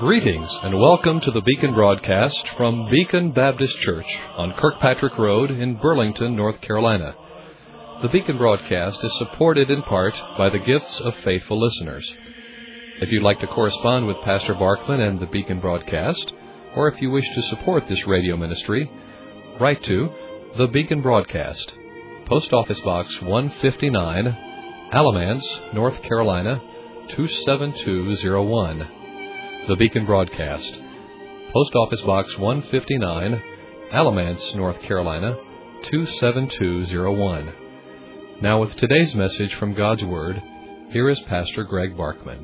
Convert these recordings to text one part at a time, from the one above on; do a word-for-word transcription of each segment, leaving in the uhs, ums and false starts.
Greetings and welcome to the Beacon broadcast from Beacon Baptist Church on Kirkpatrick Road in Burlington, North Carolina. The Beacon broadcast is supported in part by the gifts of faithful listeners. If you'd like to correspond with Pastor Barkman and the Beacon broadcast, or if you wish to support this radio ministry, write to the Beacon Broadcast, Post Office Box one fifty-nine, Alamance, North Carolina, two seven two zero one. The Beacon Broadcast, Post Office Box one fifty-nine, Alamance, North Carolina, two seven two zero one. Now with today's message from God's Word, here is Pastor Greg Barkman.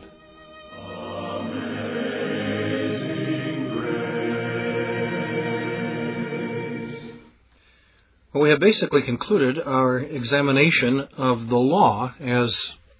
Well, we have basically concluded our examination of the law as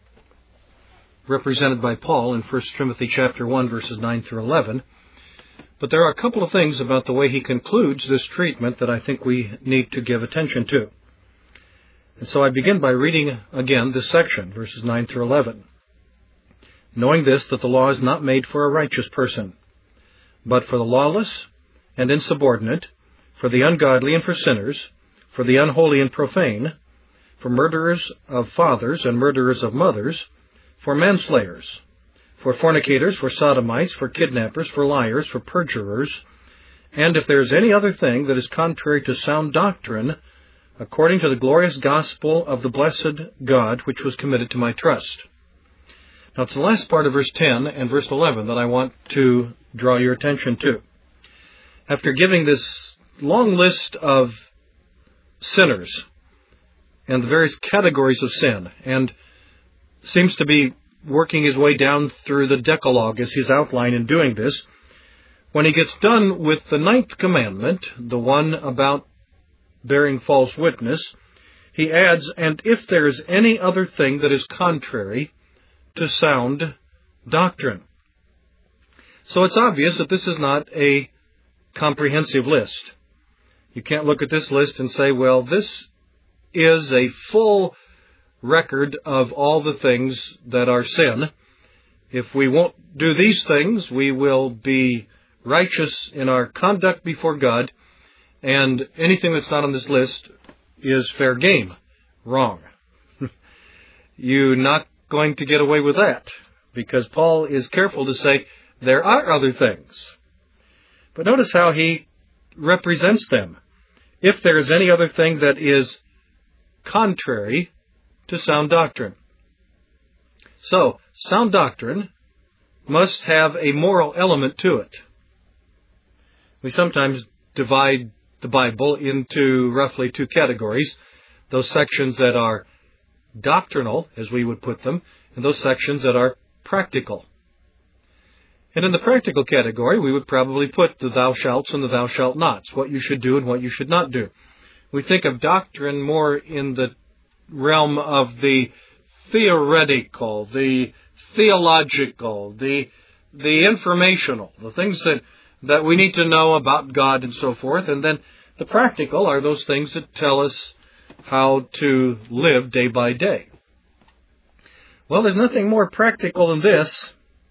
represented by Paul in First Timothy chapter one, verses nine through eleven. But there are a couple of things about the way he concludes this treatment that I think we need to give attention to. And so I begin by reading again this section, verses nine through eleven. Knowing this, that the law is not made for a righteous person, but for the lawless and insubordinate, for the ungodly and for sinners, for the unholy and profane, for murderers of fathers and murderers of mothers, for manslayers, for fornicators, for sodomites, for kidnappers, for liars, for perjurers, and if there is any other thing that is contrary to sound doctrine, according to the glorious gospel of the blessed God, which was committed to my trust. Now, it's the last part of verse ten and verse eleven that I want to draw your attention to. After giving this long list of sinners and the various categories of sin, and seems to be working his way down through the Decalogue as his outline in doing this, when he gets done with the ninth commandment, the one about bearing false witness, he adds, and if there is any other thing that is contrary to sound doctrine. So it's obvious that this is not a comprehensive list. You can't look at this list and say, well, this is a full record of all the things that are sin. If we won't do these things, we will be righteous in our conduct before God, and anything that's not on this list is fair game. Wrong. You're not going to get away with that, because Paul is careful to say there are other things. But notice how he represents them. If there is any other thing that is contrary to sound doctrine. So, sound doctrine must have a moral element to it. We sometimes divide the Bible into roughly two categories. Those sections that are doctrinal, as we would put them, and those sections that are practical. And in the practical category, we would probably put the thou shalts and the thou shalt nots, what you should do and what you should not do. We think of doctrine more in the realm of the theoretical, the theological, the the informational, the things that, that we need to know about God and so forth. And then the practical are those things that tell us how to live day by day. Well, there's nothing more practical than this.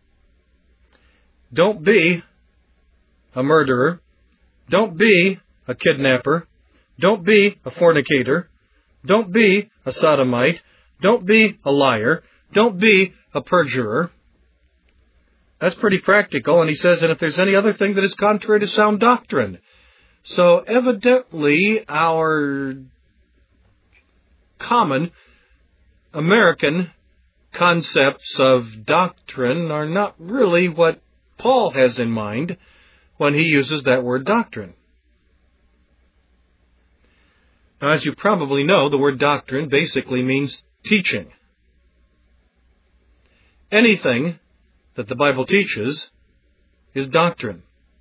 Don't be a murderer. Don't be a kidnapper. Don't be a fornicator. Don't be a sodomite. Don't be a liar. Don't be a perjurer. That's pretty practical. And he says, and if there's any other thing that is contrary to sound doctrine. So evidently our common American concepts of doctrine are not really what Paul has in mind when he uses that word doctrine. Now, as you probably know, the word doctrine basically means teaching. Anything that the Bible teaches is doctrine.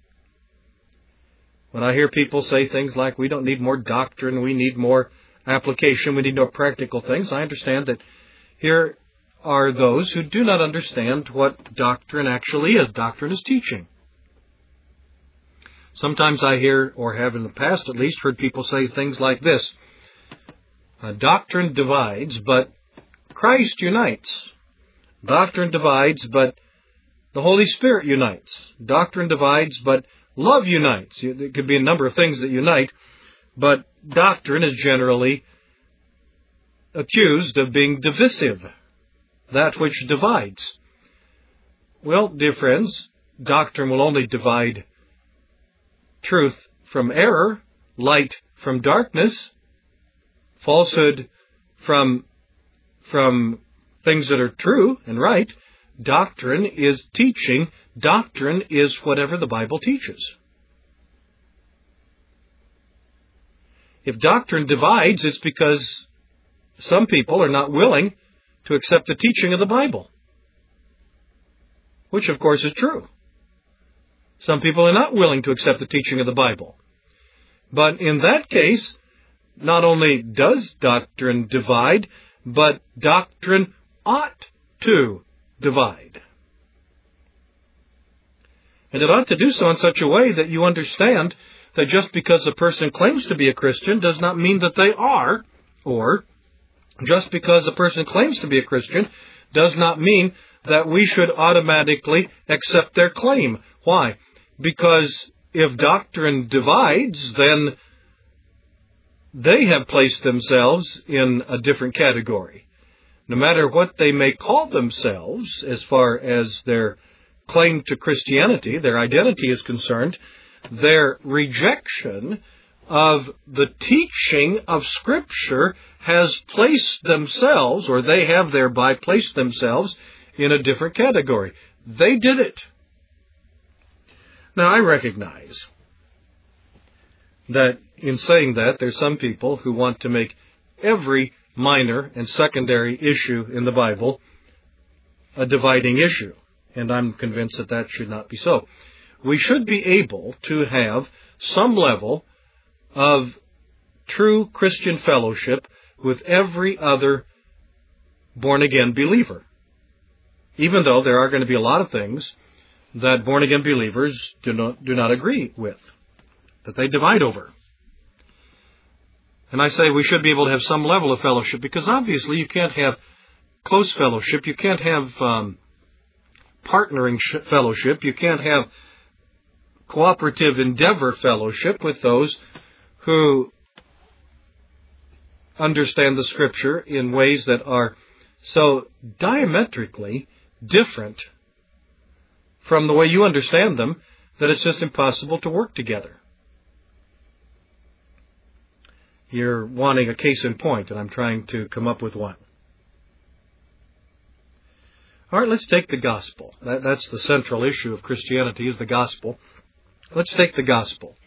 When I hear people say things like, we don't need more doctrine, we need more application, we need more practical things, I understand that here are those who do not understand what doctrine actually is. Doctrine is teaching. Sometimes I hear, or have in the past at least, heard people say things like this. Uh, doctrine divides, but Christ unites. Doctrine divides, but The Holy Spirit unites. Doctrine divides, but love unites. There could be a number of things that unite, but doctrine is generally accused of being divisive, that which divides. Well, dear friends, doctrine will only divide truth from error, light from darkness, falsehood from, from things that are true and right. Doctrine is teaching. Doctrine is whatever the Bible teaches. If doctrine divides, it's because some people are not willing to accept the teaching of the Bible, which of course is true. Some people are not willing to accept the teaching of the Bible. But in that case, not only does doctrine divide, but doctrine ought to divide. And it ought to do so in such a way that you understand that just because a person claims to be a Christian does not mean that they are, or just because a person claims to be a Christian does not mean that we should automatically accept their claim. Why? Because if doctrine divides, then they have placed themselves in a different category. No matter what they may call themselves as far as their claim to Christianity, their identity is concerned, their rejection of the teaching of Scripture has placed themselves, or they have thereby placed themselves, in a different category. They did it. Now, I recognize that in saying that, there's some people who want to make every minor and secondary issue in the Bible a dividing issue, and I'm convinced that that should not be so. We should be able to have some level of true Christian fellowship with every other born-again believer, even though there are going to be a lot of things that born-again believers do not, do not agree with, that they divide over. And I say we should be able to have some level of fellowship, because obviously you can't have close fellowship, you can't have um, partnering fellowship, you can't have cooperative endeavor fellowship with those who understand the Scripture in ways that are so diametrically different from the way you understand them that it's just impossible to work together. You're wanting a case in point, and I'm trying to come up with one. All right, let's take the gospel. That, that's the central issue of Christianity, is the gospel. Let's take the gospel.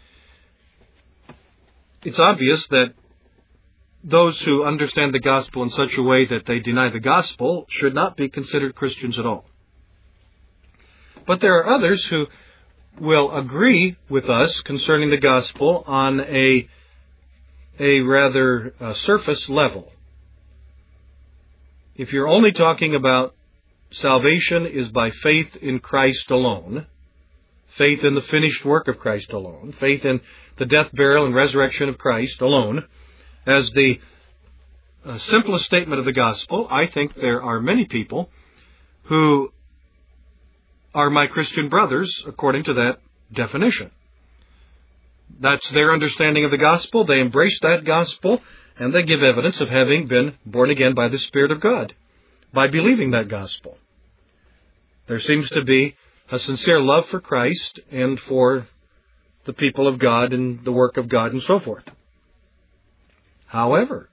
It's obvious that those who understand the gospel in such a way that they deny the gospel should not be considered Christians at all. But there are others who will agree with us concerning the gospel on a, a rather uh, surface level. If you're only talking about salvation is by faith in Christ alone, faith in the finished work of Christ alone, faith in the death, burial, and resurrection of Christ alone, as the uh, simplest statement of the gospel, I think there are many people who are my Christian brothers according to that definition. That's their understanding of the gospel. They embrace that gospel, and they give evidence of having been born again by the Spirit of God, by believing that gospel. There seems to be a sincere love for Christ and for the people of God and the work of God and so forth. However,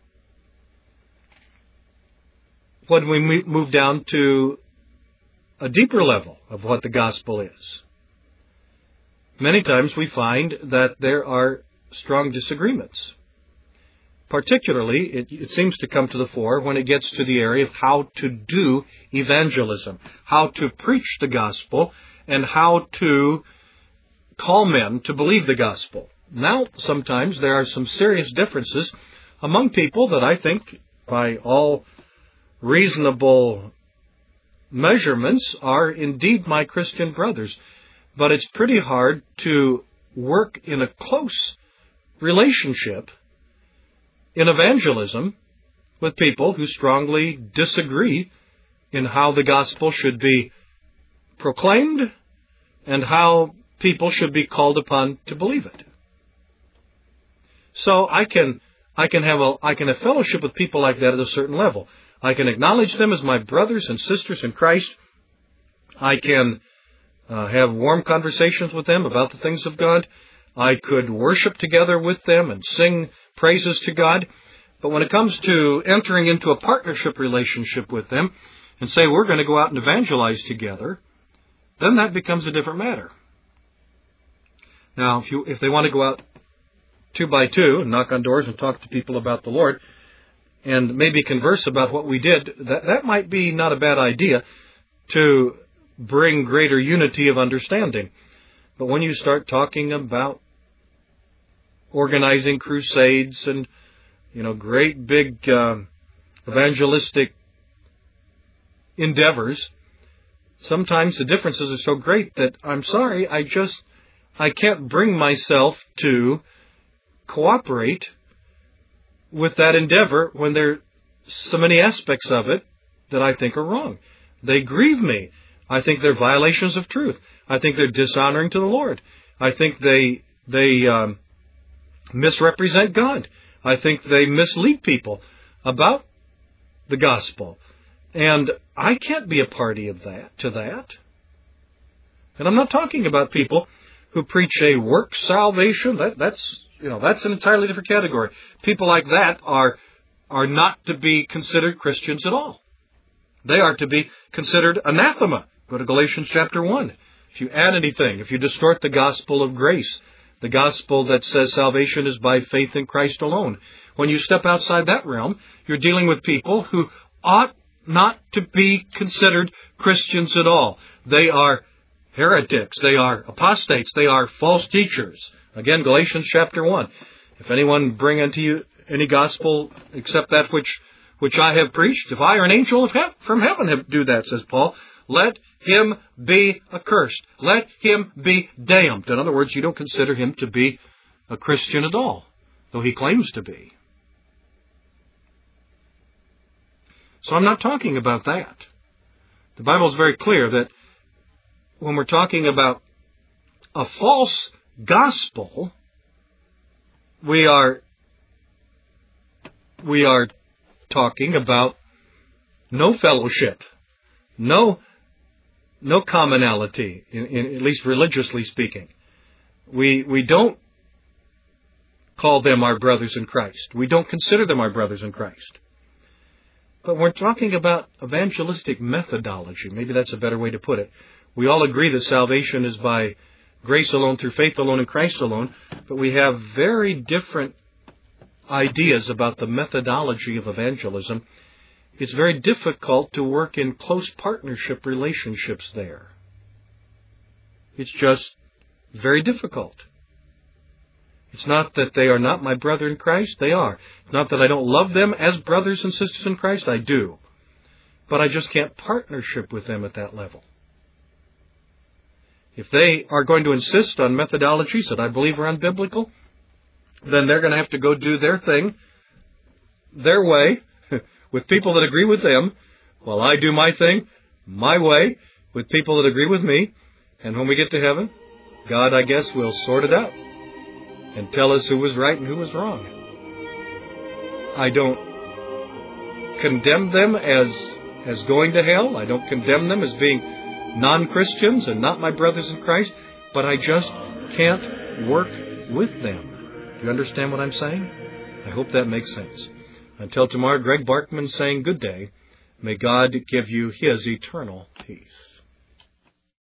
when we move down to a deeper level of what the gospel is, many times we find that there are strong disagreements. Particularly, it, it seems to come to the fore when it gets to the area of how to do evangelism, how to preach the gospel, and how to call men to believe the gospel. Now, sometimes there are some serious differences among people that I think, by all reasonable measurements, are indeed my Christian brothers. But it's pretty hard to work in a close relationship in evangelism with people who strongly disagree in how the gospel should be proclaimed and how people should be called upon to believe it. So I can I can have a I can have fellowship with people like that at a certain level. I can acknowledge them as my brothers and sisters in Christ. I can uh, have warm conversations with them about the things of God. I could worship together with them and sing praises to God. But when it comes to entering into a partnership relationship with them and say we're going to go out and evangelize together, then that becomes a different matter. Now, if you if they want to go out two by two and knock on doors and talk to people about the Lord and maybe converse about what we did, that, that might be not a bad idea to bring greater unity of understanding. But when you start talking about organizing crusades and, you know, great big uh, evangelistic endeavors, sometimes the differences are so great that I'm sorry, I just, I can't bring myself to cooperate with that endeavor when there are so many aspects of it that I think are wrong. They grieve me. I think they're violations of truth. I think they're dishonoring to the Lord. I think they they um, misrepresent God. I think they mislead people about the gospel. And I can't be a party of that to that. And I'm not talking about people who preach a work salvation. That, that's you know that's an entirely different category. People like that are are not to be considered Christians at all. They are to be considered anathema. Go to Galatians chapter one. If you add anything, if you distort the gospel of grace, the gospel that says salvation is by faith in Christ alone, when you step outside that realm, you're dealing with people who ought not to be considered Christians at all. They are heretics. They are apostates. They are false teachers. Again, Galatians chapter one. If anyone bring unto you any gospel except that which which I have preached, if I or an angel of he- from heaven have do that, says Paul, let him be accursed. Let him be damned. In other words, you don't consider him to be a Christian at all, though he claims to be. So I'm not talking about that. The Bible is very clear that when we're talking about a false gospel, we are we are talking about no fellowship, no no commonality, in, in, at least religiously speaking. We we don't call them our brothers in Christ. We don't consider them our brothers in Christ. But we're talking about evangelistic methodology. Maybe that's a better way to put it. We all agree that salvation is by grace alone, through faith alone, in Christ alone, but we have very different ideas about the methodology of evangelism. It's very difficult to work in close partnership relationships there. It's just very difficult. It's not that they are not my brother in Christ. They are. It's not that I don't love them as brothers and sisters in Christ. I do. But I just can't partnership with them at that level. If they are going to insist on methodologies that I believe are unbiblical, then they're going to have to go do their thing, their way, with people that agree with them, while I do my thing, my way, with people that agree with me. And when we get to heaven, God, I guess, will sort it out and tell us who was right and who was wrong. I don't condemn them as as going to hell. I don't condemn them as being non-Christians and not my brothers in Christ, but I just can't work with them. Do you understand what I'm saying? I hope that makes sense. Until tomorrow, Greg Barkman saying good day. May God give you His eternal peace.